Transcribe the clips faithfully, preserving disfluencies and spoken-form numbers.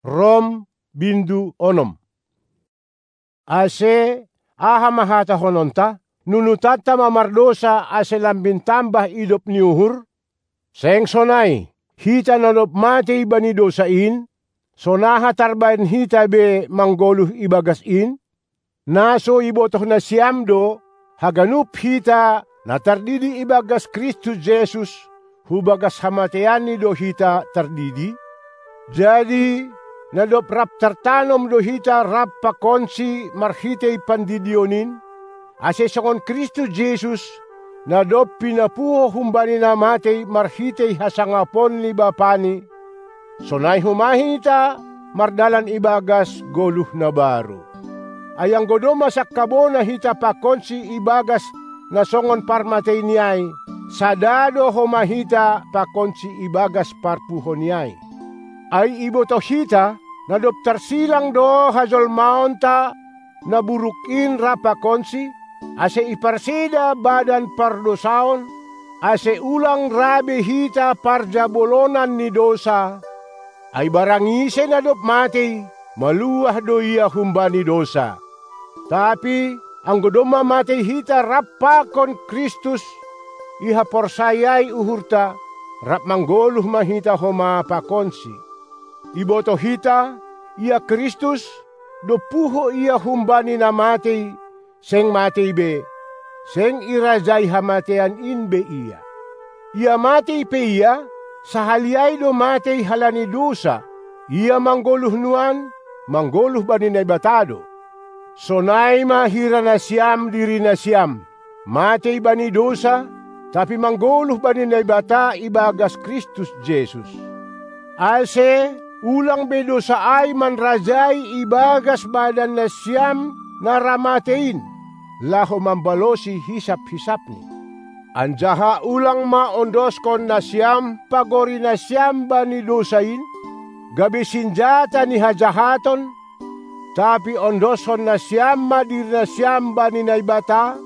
Rom bindu onom. Ase aha mahata hononta, nunutata mamardosa ase lambin tambah idop ni uhur, seng sonai, hita nanop mati bani dosain, sonaha tarbain hita be manggoluh ibagas in, naso ibotoh na siyam do, haganup hita na tardidi ibagas Kristus Jesus, hubagas hamatean ni do hita tardidi. Jadi, nadop rap tartanom do hita rap pakonsi marhitay pandidionin, ase songon Kristus Jesus, nadop pinapuho humbani namatay marhitay hasangapon ni Bapani, sonay humahita mardalan ibagas goluh na baro. Ayang godoma sakabo na hita pakonsi ibagas na songon parmatay niyay, sadado humahita pakonsi ibagas parpuho niyay. Ay iboto hita, nadoptar silang do hazol maonta na burukin rapa konsi, ase iparsida badan pardosaon, ase ulang rabi hita parjabolonan ni dosa, ay barangise nadop mati, maluah do iya humbani dosa. Tapi, ang godoma mati hita rapa kon Kristus, iha porsayay uhurta, rap manggoluh mahita homa pakonsi. Iboto hita, ia Kristus, dopuho ia humbani na mati, seng mati be, seng irajay hamatean in be iya. Ia mati pe iya, sahaliyay do mati halani dosa, ia manggoluh nuan, manggoluh bani na ibatado. Sonay mahira na siyam diri na siyam, mati bani dosa, tapi manggoluh bani na ibata ibagas Kristus Jesus. Ase, ulang bedo sa ay manrajay ibagas badan na siyam na ramatein, laho mambalosi hisap-hisap ni. Anjaha ulang maondoskon na siyam pagori na siyam bani dosain, gabi sinjata ni hajahaton, tapi ondoson na siyam madir na siyam bani na ibata,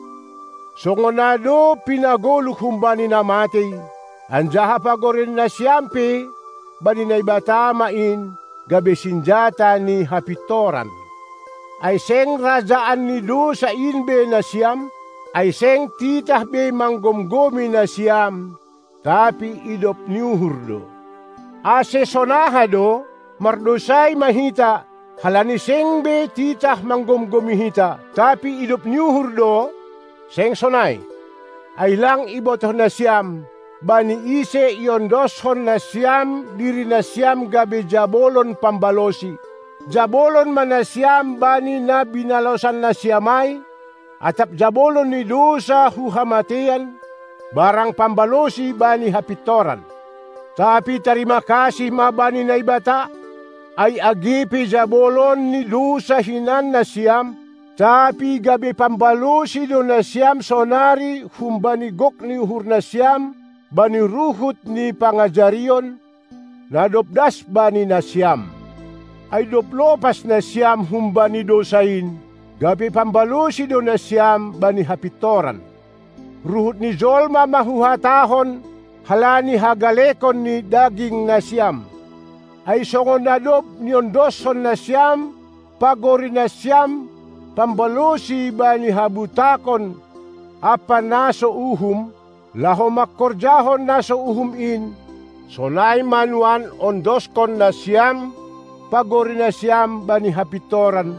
songonado pinagoluk humbani na mati, anjaha pagorin na siyampi, bani na ibata main, gabi sinjata ni hapitoran. Ay seng rajaan ni dosa inbe na siyam, ay seng titah be manggomgomi na siyam, tapi idop niuhurdo. Ase sonahado, mardosay mahita, halani seng be titah manggomgomi hita, tapi idop niuhurdo, seng sonay, ay lang ibotoh na siyam, bani ise iondoshon na siyam diri na siyam gabi jabolon pambalosi. Jabolon man na siyam bani na binalosan na siyamay, atap jabolon ni dosa huhamatian, barang pambalosi bani hapitoran. Tapi terima kasih mabani na ibata, ay agipi jabolon ni dosa hinan na siyam, tapi gabi pambalosi do na siyam sonari humbani gok ni uhur na siyam, bani ruhut ni pangajarion, nadopdas bani na siyam. Ay doplopas na siyam humbani dosain, gabi pambalosi do na siyam bani hapitoran. Ruhut ni Zolma mahuhatahon, halani hagalekon ni daging na siyam. Ay songon nadop ni ondoson na siyam, pagori na siyam, pambalosi bani habutakon, apa naso uhum, laho makkorjahon naso uhum in, sonay manuan ondoskon na siyam, pagori na siyam bani hapitoran,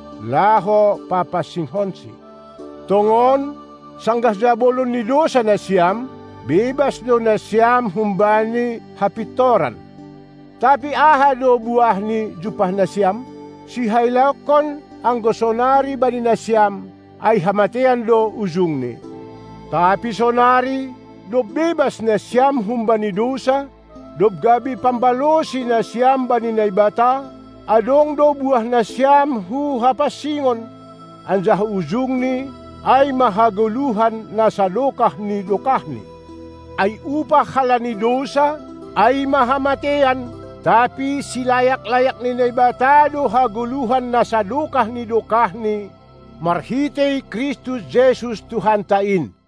laho papasinghonsi. Tongon, sanggas jabolon ni dosa na siyam, bebas do na siyam humbani hapitoran. Tapi aha do buah ni jupah na siyam, si hailakon ang gosonari bani na siyam, ay hamatean do ujung ni. Tapi sonari, do bebas na siyam humbani dosa, do gabi pambalosi na siyam bani na ibata, adong do buah na siyam hu hapasingon, anjah ujung ni ay mahaguluhan na sa lokah ni lokah ni. Ay upah halani dosa, ay mahamatean, tapi silayak-layak ni na ibata do haguluhan na sa lokah ni lokah ni, marhitay Kristus Jesus Tuhan tain.